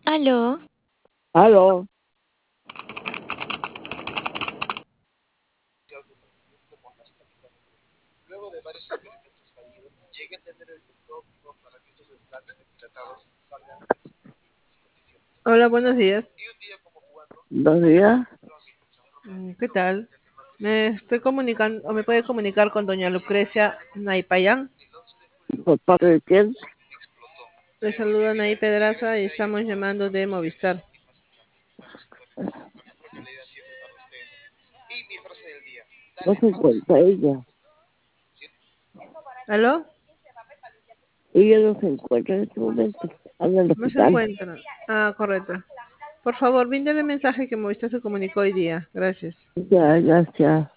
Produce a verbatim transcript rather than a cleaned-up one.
Aló. Aló. Hola, buenos días. Dos días. Mm, ¿Qué tal? Me estoy comunicando, o me puede comunicar con doña Lucrecia Naipayán. ¿Por parte de quién? Le saluda Nay Pedraza y estamos llamando de Movistar. No se encuentra ella. ¿Aló? Ella no se encuentra en este momento. Anda en el No se hospital. encuentra. Ah, correcto. Por favor, bríndele el mensaje que Movistar se comunicó hoy día. Gracias. Ya, gracias.